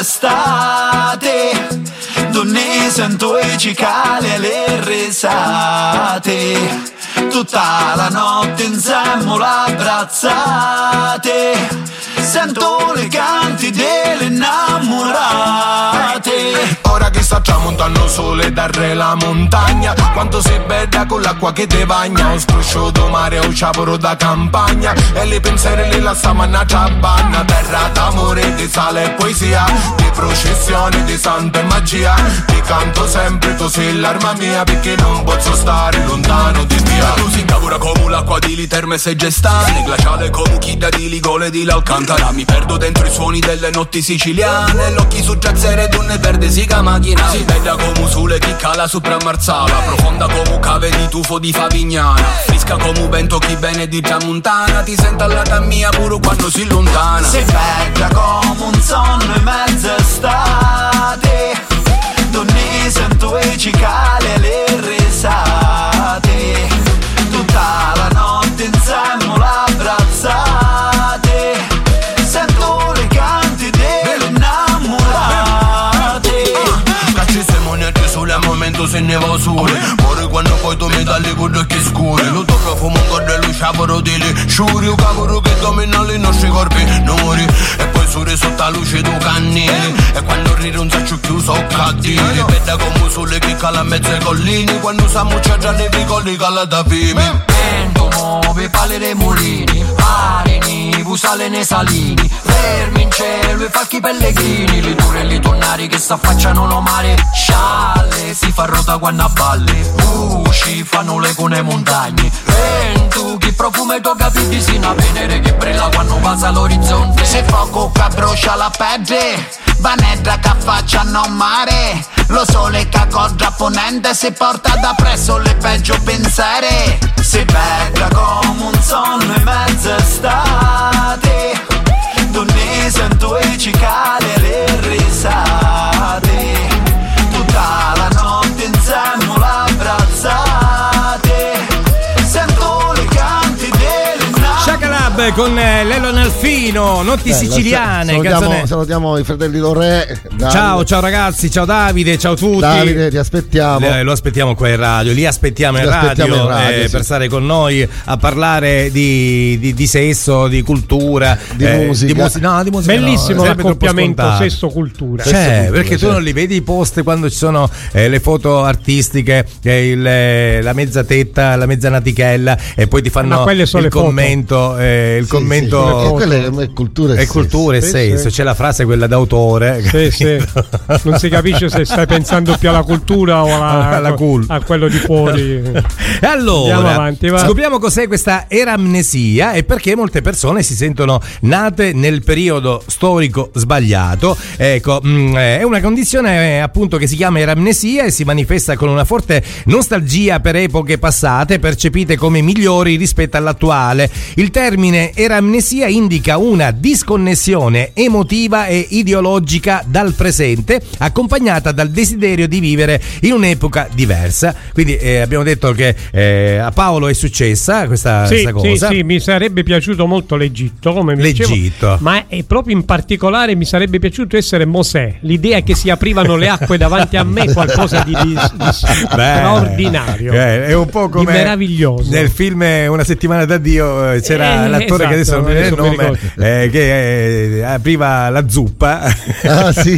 estate, donne sento i cicali e le risate, tutta la notte insieme abbrazzate, sento le canti delle innamorate. Ora che sta tramontando sole darre la montagna, quanto sei bella con l'acqua che te bagna, ho scrosciato mare o ciaporo da campagna, e le pensieri lì la stamanna trabanna, terra d'amore, di sale e poesia, di processioni, di santa e magia, ti canto sempre, tu sei l'arma mia, perché non posso stare lontano di via. La musica pura come l'acqua di li terme se gestane, glaciale come chida di ligole di l'Alcantara, mi perdo dentro i suoni delle notti siciliane, l'occhi su giazzere donne verde si macchina, si bella come sole che cala sopra Marsala, profonda come cave di tufo di Favignana, fresca come vento chi bene di tramontana, ti sento alla mia pure quando si lontana. Sei bella come un sonno in mezzo estate, donne sento i cicali e le risate, tutta la notte insieme l'abbrazzate, sento le canti delle innamorate. Cacci se monete sole al momento se ne va sole, muore quando poi tu mi dai con gli occhi scuri, lo tocca fumo con dello sciaporo di lì, sciuri un cavolo che domina i nostri corpi nuri, e poi sure sotto la luce tu cannini, e quando ride un saccio chiuso cattivi, bella come sole che cala a mezzo ai collini, quando siamo già nei vicoli cala da fimi. Vento muove palle dei mulini, arini, busale nei salini, fermi in cielo i falchi pellegrini, le dure e le tonnari che s'affacciano no mare, scialle si fa rota quando a valle, luci fanno le cone montagne, vento che profuma i tuoi capelli, si una venere che brilla quando passa l'orizzonte, se fuoco che brucia la pelle, vanedra che affacciano mare, lo sole che accorge a ponente si porta da presso le peggio pensieri. Sei bella come un sonno in mezzo estate, donne sento i cicali e le risate, tutta la notte insieme l'abbrazzate, sento le canti delle Shakalab con Lelo Nalfino, notti siciliane. Salutiamo i fratelli Lorè. Ciao Ragazzi, ciao Davide, ciao a tutti. Davide, ti aspettiamo. Lo aspettiamo qua in radio, li aspettiamo in radio, sì. Per stare con noi a parlare di sesso, di cultura, di musica. Di musica. Bellissimo l'accoppiamento sesso-cultura. Perché tu non li vedi i post quando ci sono le foto artistiche, la mezza tetta, la mezza natichella, e poi ti fanno il commento. Il commento quella è cultura e sesso. C'è la frase quella d'autore. Sì. Non si capisce se stai pensando più alla cultura o a quello di fuori. E allora andiamo avanti, va. Scopriamo cos'è questa eramnesia e perché molte persone si sentono nate nel periodo storico sbagliato. Ecco, è una condizione appunto che si chiama eramnesia e si manifesta con una forte nostalgia per epoche passate percepite come migliori rispetto all'attuale. Il termine eramnesia indica una disconnessione emotiva e ideologica dal presente, accompagnata dal desiderio di vivere in un'epoca diversa. Quindi abbiamo detto che a Paolo è successa questa cosa. Sì, mi sarebbe piaciuto molto l'Egitto, come mi dicevo, ma è proprio in particolare mi sarebbe piaciuto essere Mosè. L'idea che si aprivano le acque davanti a me, qualcosa di straordinario, è un po' come meraviglioso. Nel film Una settimana da Dio c'era l'attore che adesso non mi viene il nome, che apriva la zuppa. Ah sì.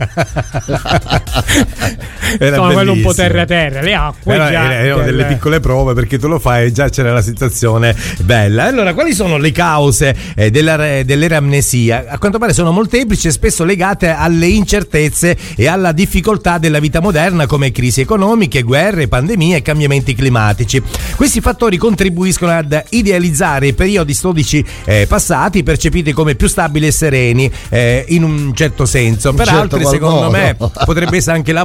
Era quello un po' terra, le acque erano delle piccole prove, perché tu lo fai e già c'era la sensazione bella. Allora, quali sono le cause dell'eramnesia? A quanto pare sono molteplici e spesso legate alle incertezze e alla difficoltà della vita moderna, come crisi economiche, guerre, pandemie e cambiamenti climatici. Questi fattori contribuiscono ad idealizzare i periodi storici passati, percepiti come più stabili e sereni, in un certo senso. Per altri, secondo me, potrebbe essere anche la voglia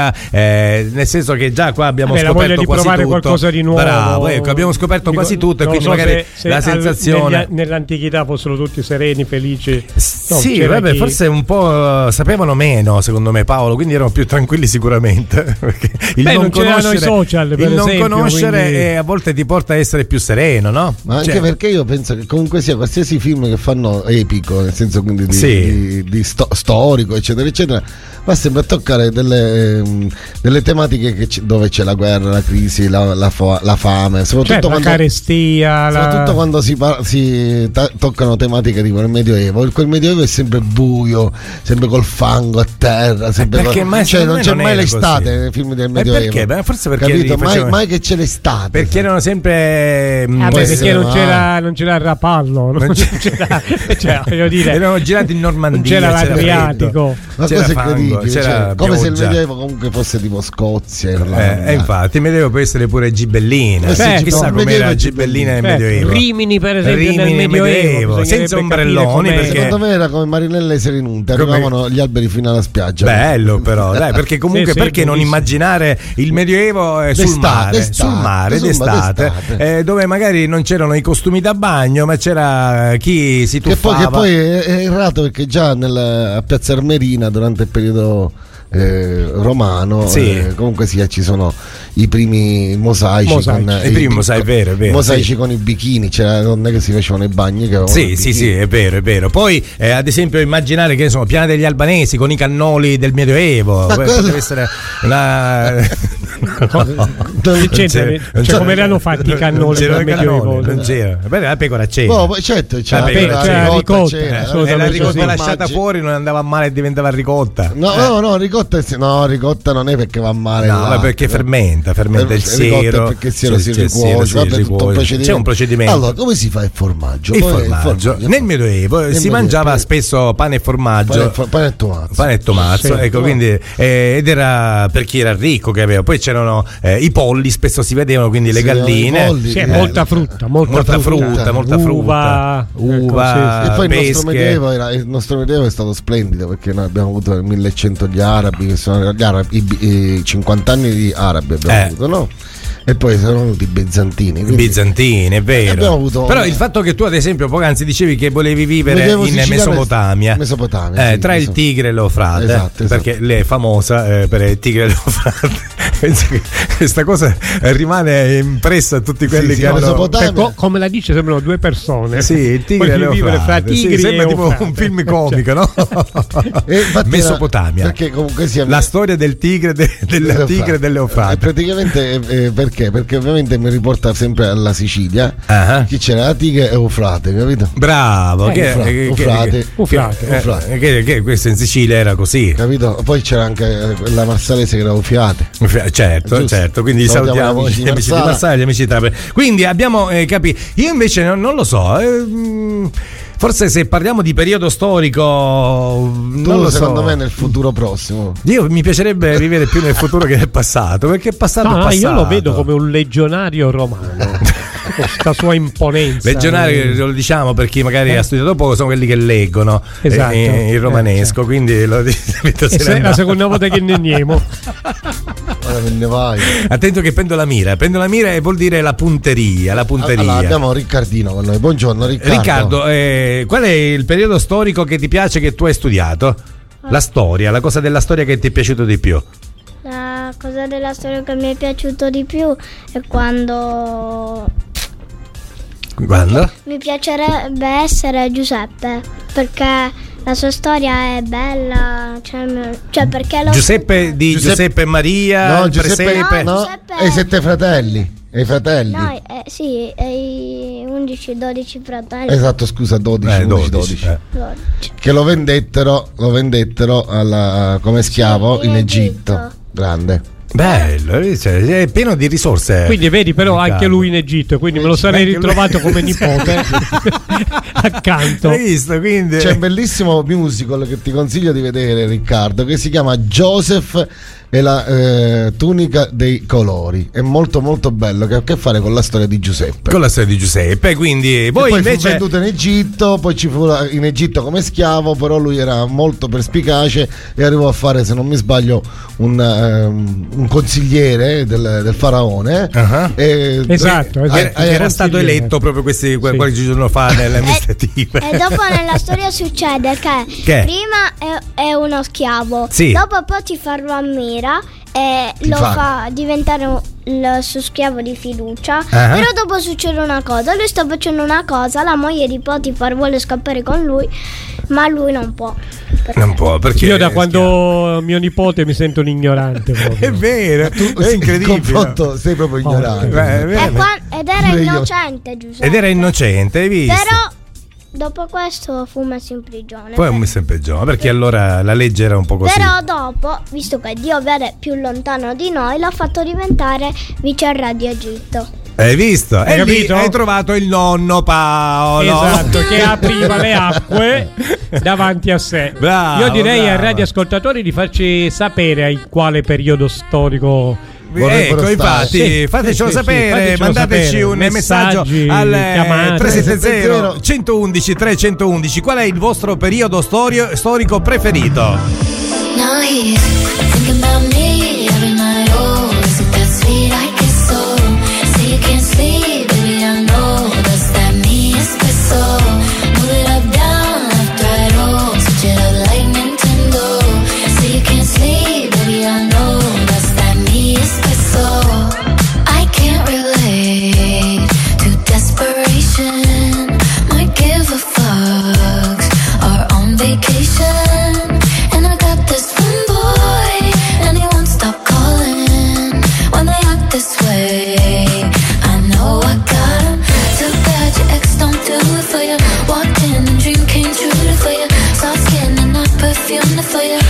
musica, nel senso che già qua abbiamo scoperto quasi tutto. Qualcosa di nuovo. Bravo, ecco, abbiamo scoperto quasi tutto, e quindi magari la sensazione nell'antichità fossero tutti sereni, felici. Sì, vabbè, forse un po' sapevano meno, secondo me, Paolo, quindi erano più tranquilli sicuramente. Perché non c'erano i social, per il esempio, non conoscere quindi... a volte ti porta a essere più sereno, no? Ma anche perché io penso che comunque sia qualsiasi film che fanno epico, nel senso quindi di storico, eccetera, eccetera, va sempre a toccare delle tematiche dove c'è la guerra, la crisi, la fame, soprattutto la carestia, soprattutto quando si toccano tematiche tipo il Medioevo. Quel Medioevo è sempre buio, sempre col fango a terra, sempre non c'è mai l'estate nei film del Medioevo. Perché? Beh, forse perché mai che c'è l'estate. Perché erano sempre perché non c'era il Rapallo, voglio dire, erano girati in Normandia, non c'era l'Adriatico, ma cose incredibili, come se il Medioevo comunque fosse tipo Scozia, Irlanda. Infatti il Medioevo può essere pure Gibellina, chissà com'era Gibellina nel Medioevo. Rimini per esempio nel Medioevo senza ombrelloni, perché secondo me era come Marinelle Serenunte, arrivavano gli alberi fino alla spiaggia. Bello però, dai, perché comunque perché non immaginare il Medioevo sul mare d'estate, dove magari non c'erano i costumi da bagno, ma c'era chi si tuffava. Che poi è errato, perché già a Piazza Armerina durante il periodo romano comunque ci sono i primi mosaici. I primi mosaici, vero. Mosaici con i bikini, c'era donne che si facevano i bagni che sì, è vero. Poi ad esempio immaginare che sono Piana degli Albanesi con i cannoli del Medioevo, potrebbe essere come erano fatti i cannoli del Medioevo? Non c'era. La pecora c'era. Certo, c'era la ricotta. La ricotta lasciata fuori non andava male e diventava ricotta. No, ricotta non è perché va male. No, ma perché fermenta il siero. Perché il siero si ricuoce. C'è un procedimento. Allora, come si fa il formaggio? Il formaggio. Nel Medioevo si mangiava spesso pane e formaggio. Pane e tomazzo. Ecco, quindi ed era per chi era ricco che aveva. Poi c'erano i polli, spesso si vedevano, quindi le galline. Molta frutta, uva, e poi il nostro Medioevo è stato splendido, perché noi abbiamo avuto nel 1100 gli arabi, che sono i 50 anni di arabi abbiamo avuto, no? E poi sono venuti i bizantini, è vero. Però il fatto che tu ad esempio poc'anzi dicevi che volevi vivere in Mesopotamia, tra il Tigre e l'Eufrate, esatto. Perché lei è famosa per il Tigre e l'Eufrate. Penso che questa cosa rimane impressa a tutti quelli che hanno come la dice, sembrano due persone. Sì, il Tigre e l'Eufrate, fra tigri sembra tipo un film comico, no? Mesopotamia, perché comunque la storia del Tigre del Tigre e dell'Eufrate. Praticamente perché ovviamente mi riporta sempre alla Sicilia. Chi c'era la Tigre e Eufrate, capito? Bravo, Eufrate. Che questo in Sicilia era così, capito? Poi c'era anche la Marsalese che era Eufrate. Certo, quindi salutiamo gli amici di Marsala, gli amici di Trapani. Quindi abbiamo capito. Io invece non lo so, forse se parliamo di periodo storico, non lo secondo so. me nel futuro prossimo. Io mi piacerebbe vivere più nel futuro che nel passato, perché passato è passato. Io lo vedo come un legionario romano. Questa sua imponenza. Legionario, lo diciamo per chi magari ha studiato poco, sono quelli che leggono il romanesco, quindi lo è la seconda volta che ne andiamo. Ne vai. Attento che prendo la mira e vuol dire la punteria. Allora, abbiamo Riccardino con noi. Buongiorno Riccardo. Qual è il periodo storico che ti piace, che tu hai studiato? La storia, la cosa della storia che ti è piaciuto di più. La cosa della storia che mi è piaciuto di più è quando mi piacerebbe essere Giuseppe, perché la sua storia è bella, cioè perché Giuseppe e Maria, Giuseppe, e i 7 fratelli. E i fratelli? No, sì, e i 11-12 fratelli. Esatto, scusa, 12. Che lo vendettero come schiavo in Egitto. Grande. Bello, è pieno di risorse. Quindi vedi, però anche lui in Egitto, quindi me lo sarei ritrovato come nipote accanto. Hai visto? Quindi c'è un bellissimo musical che ti consiglio di vedere, Riccardo, che si chiama Joseph è la tunica dei colori. È molto molto bello, che ha a che fare con la storia di Giuseppe. Con la storia di Giuseppe, quindi poi invece fu venduto in Egitto, poi ci fu in Egitto come schiavo, però lui era molto perspicace e arrivò a fare, se non mi sbaglio, un consigliere del faraone. Esatto, era stato eletto proprio qualche giorno fa nelle amministrative. E dopo nella storia succede che prima è uno schiavo, dopo poi Potifar ammira e lo fa diventare il suo schiavo di fiducia. Però dopo succede una cosa, lui sta facendo una cosa, la moglie di Potifar vuole scappare con lui, ma lui non può. Non può, perché io da quando mio nipote mi sento un ignorante proprio. È vero, è incredibile. Confronto, sei proprio ignorante. Ed era innocente, Giuseppe. Ed era innocente, hai visto? Però dopo questo fu messo in prigione. Poi messo in prigione, perché allora la legge era un po' così. Però dopo, visto che Dio vede più lontano di noi, l'ha fatto diventare viceré di Egitto. Hai visto? E lì hai trovato il nonno Paolo. Esatto, che apriva le acque davanti a sé. Bravo, io direi ai radioascoltatori di farci sapere in quale periodo storico. Ecco, infatti, fatecelo sapere, mandateci un messaggio al 370 111 311. Qual è il vostro periodo storico preferito? Now he's thinking about me every night. Oh, is it that sweet? I guess so. Say you can't sleep, baby, I know that's that me espresso. Move it up, down, left, right, oh, switch it up like Nintendo. Say you can't sleep, baby, I know that's that me espresso. I can't relate to desperation. Might give a fuck. Are on vacation. And I got this one boy, and he won't stop calling when they act this way. I know I got him. Too bad your ex don't do it for you. Walked in and dream came true for you. Soft skin and not perfume for you.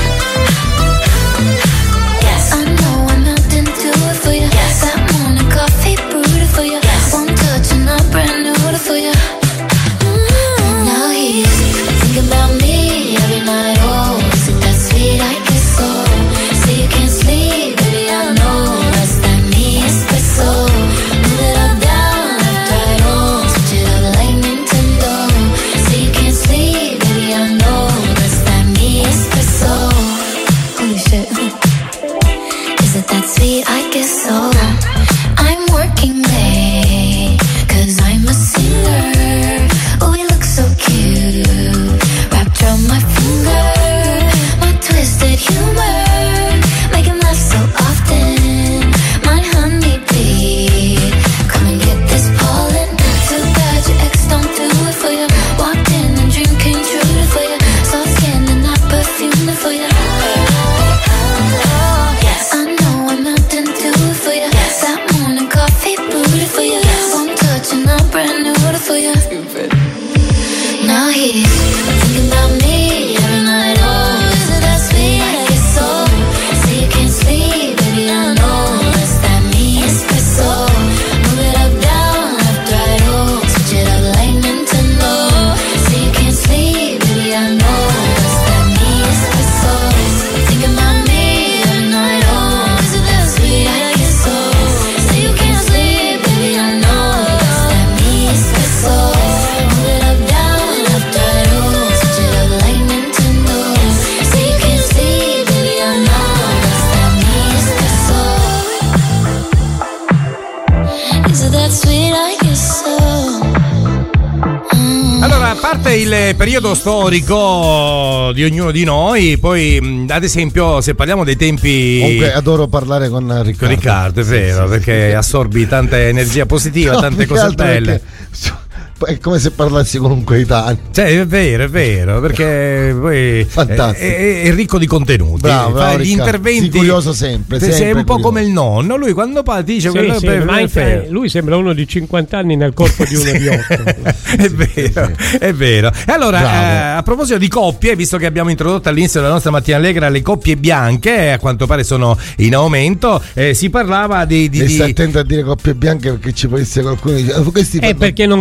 Yes, I know I'm melting to it for you. Yes, that morning coffee brewed for you. Yes, one touch and I'm brand new for you. Now he's thinking about me every night. Oh, is it that sweet? I guess so. Say you can't sleep, baby, I know that's that me espresso. Move it up, down, left, right, oh, switch it up like Nintendo. Say you can't sleep, baby, I know that's that me espresso. Holy shit. Is it that sweet? I guess so. I'm working late, 'cause I'm a singer. Oh, we look so cute, wrapped around my finger. My twisted humor, make him laugh so often. My honeybee, come and get this pollen. Too bad your ex don't do it for you. Walked in and dream came true for you. Soft skin and not perfume for you. Yes, I know I'm melting to it for you. Yes, that morning coffee brewed for you. Yes, one touch and I'm brand new for you. Now he's thinking about me every night. Oh, is it that sweet? I guess so. Say you can't sleep, baby, I know that's that me espresso. Move it up, down, left, right, oh, switch it up like Nintendo. Say you can't sleep, baby, I know that's that me espresso. Thinking about me every night. Oh, is it that sweet? I guess so. Say you can't sleep, baby, I know that's that me espresso. Move it up, down, left, right, oh, switch it up like Nintendo. Say you can't sleep, baby, I know that's that me espresso. Is it that sweet? I guess so. Allora, a parte il periodo storico di ognuno di noi, poi ad esempio se parliamo dei tempi. Comunque adoro parlare con Riccardo. Con Riccardo, è vero, perché assorbi tanta energia positiva, tante cose belle. È come se parlassi con un coetaneo. Cioè, è vero, perché poi è ricco di contenuti. Bravo, fa gli interventi. Sei curioso sempre. Sei un po' come il nonno. Lui quando dice quello lui sembra uno di 50 anni nel corpo di uno di 8. È vero. E allora, a proposito di coppie, visto che abbiamo introdotto all'inizio della nostra mattina allegra le coppie bianche, a quanto pare sono in aumento, si parlava di stai attento a dire coppie bianche, perché ci può essere qualcuno che dice questi perché non capisce.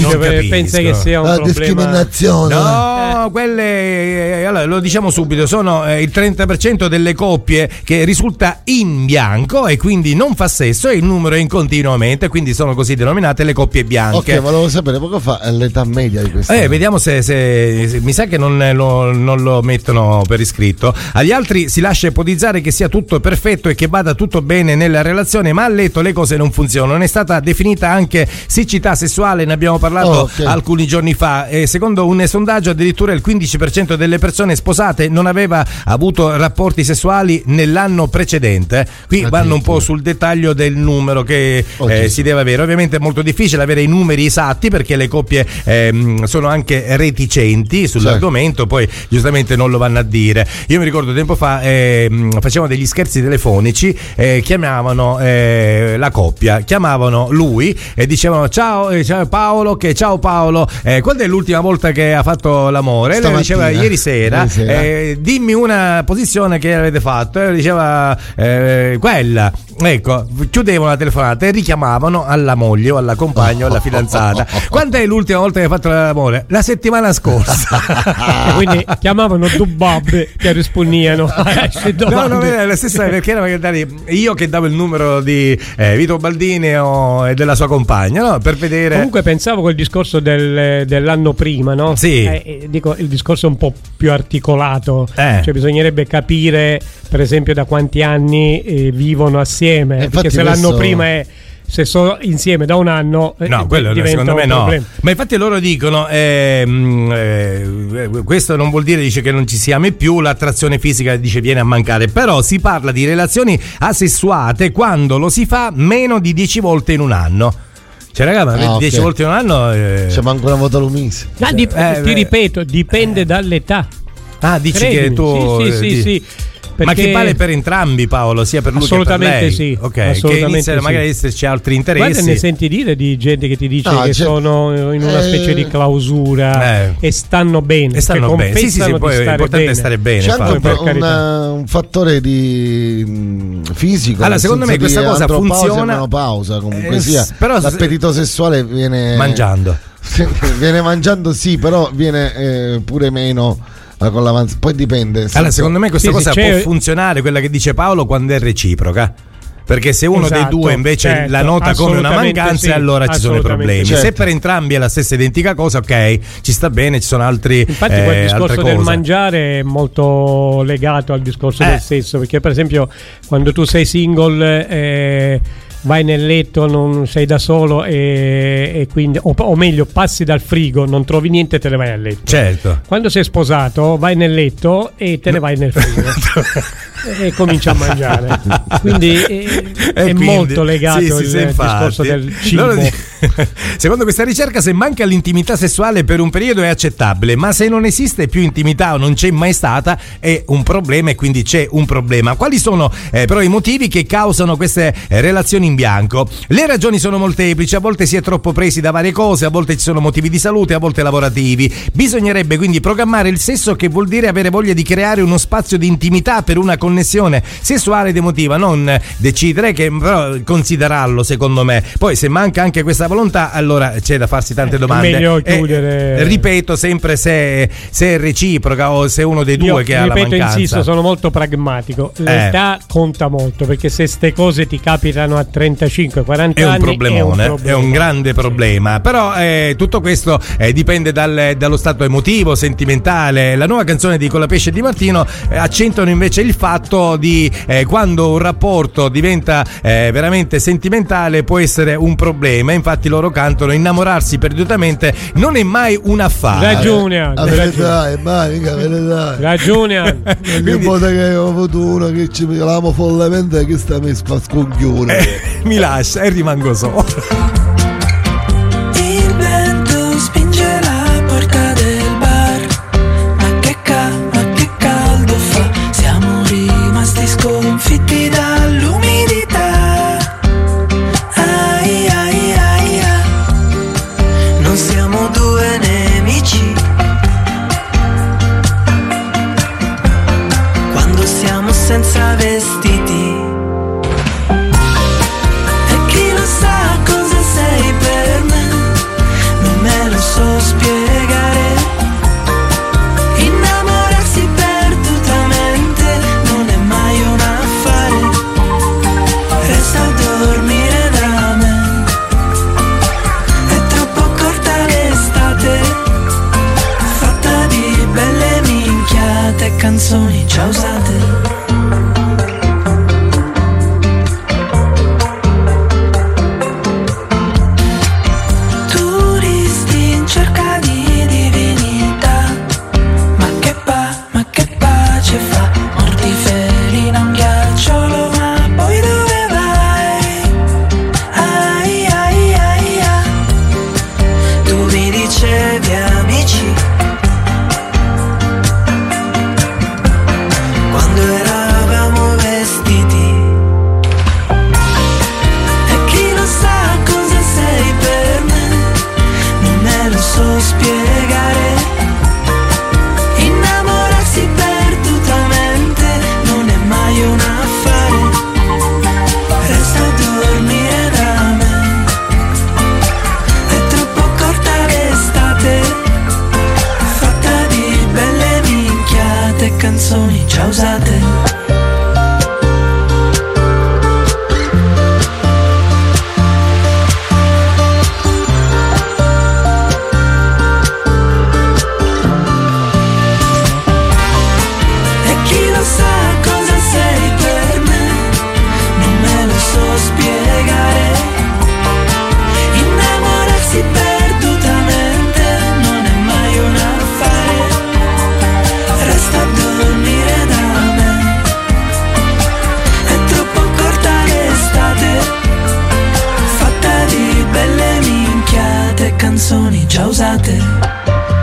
pensa che sia un problema. Discriminazione. No, quelle allora, lo diciamo subito, sono il 30% delle coppie che risulta in bianco e quindi non fa sesso, e il numero è in continuo aumento, quindi sono così denominate le coppie bianche. Ok, volevo sapere poco fa l'età media di questa. Vediamo se mi sa che non lo mettono per iscritto. Agli altri si lascia ipotizzare che sia tutto perfetto e che vada tutto bene nella relazione, ma a letto le cose non funzionano. È stata definita anche siccità sessuale, ne abbiamo parlato alcuni giorni fa, e secondo un sondaggio addirittura il 15% delle persone sposate non aveva avuto rapporti sessuali nell'anno precedente. Qui vanno un po' sul dettaglio del numero che si deve avere. Ovviamente è molto difficile avere i numeri esatti perché le coppie sono anche reticenti sull'argomento, poi giustamente non lo vanno a dire. Io mi ricordo tempo fa facevano degli scherzi telefonici, chiamavano la coppia, chiamavano lui e dicevano ciao Paolo, ciao Paolo, quando è l'ultima volta che ha fatto l'amore? E lui diceva ieri sera. Dimmi una posizione che avete fatto, e lui diceva quella. Ecco, chiudevano la telefonata e richiamavano alla moglie o alla compagna o alla fidanzata. Quando è l'ultima volta che hai fatto l'amore? La settimana scorsa. Quindi chiamavano tu Bob che rispondevano. No, non era la stessa, perché era magari io che davo il numero di Vito Baldini e della sua compagna, no? Per vedere. Comunque pensavo col discorso dell'anno prima, no? Sì. Dico, il discorso è un po' più articolato, cioè bisognerebbe capire per esempio da quanti anni vivono assieme, perché se l'anno prima è, se sono insieme da un anno, no, quello secondo me no. Ma infatti loro dicono questo non vuol dire, dice, che non ci si ami più, l'attrazione fisica, dice, viene a mancare, però si parla di relazioni asessuate quando lo si fa meno di 10 volte in un anno. Cioè, raga, ma 10 volte in un anno c'è manco una volta Lumis. Ti ripeto, dipende dall'età. Dici Credimi, che tu sì. Ma che vale per entrambi, Paolo, sia per lui che per lei? Sì, ok, assolutamente, che iniziano magari ad esserci altri interessi. Guarda, ne senti dire di gente che ti dice che sono in una specie di clausura e stanno bene. E stanno bene. Sì, poi è importante stare bene. C'è anche un fattore di fisico. Allora, secondo me questa cosa funziona. Pausa, comunque sia. Però l'appetito sessuale viene mangiando. Viene mangiando, sì, però viene pure meno. Con l'avanzo, poi dipende. Allora, secondo me questa cosa può funzionare, quella che dice Paolo, quando è reciproca. Perché se uno dei due invece la nota come una mancanza, allora ci sono i problemi. Se per entrambi è la stessa identica cosa, ok, ci sta bene, ci sono altri. Infatti quel discorso del mangiare è molto legato al discorso del sesso, perché per esempio quando tu sei single vai nel letto, non sei da solo e quindi o meglio passi dal frigo, non trovi niente e te ne vai a letto. Certo. Quando sei sposato vai nel letto e te ne vai nel frigo e comincia a mangiare. Quindi è molto legato il discorso del cibo. Secondo questa ricerca, se manca l'intimità sessuale per un periodo è accettabile, ma se non esiste più intimità o non c'è mai stata è un problema, e quindi c'è un problema. Quali sono però i motivi che causano queste relazioni in bianco? Le ragioni sono molteplici, a volte si è troppo presi da varie cose, a volte ci sono motivi di salute, a volte lavorativi. Bisognerebbe quindi programmare il sesso, che vuol dire avere voglia di creare uno spazio di intimità per una connessione sessuale ed emotiva, non decidere, che però considerarlo, secondo me. Poi se manca anche questa volontà, allora c'è da farsi tante domande. È meglio chiudere. Ripeto sempre, se è reciproca o se uno dei due che ha la mancanza. Insisto, sono molto pragmatico. L'età conta molto, perché se ste cose ti capitano a 35-40 anni è un problemone, è un grande problema. Però tutto questo dipende dallo stato emotivo, sentimentale. La nuova canzone di Colapesce Di Martino accentuano invece il fatto di quando un rapporto diventa veramente sentimentale può essere un problema. Infatti loro cantano: innamorarsi perdutamente non è mai un affare. Ragione. Che volta che ho avuto uno che ci l'amo follemente, che sta mi fa sconchione. Mi lascia e rimango solo. Il vento spinge la porta del bar, ma che caldo fa, siamo rimasti sconfitti dall'umidità. Ai ai ai ai, non siamo due nemici, quando siamo senza vestiti. E chi lo sa cosa sei canzoni già usate.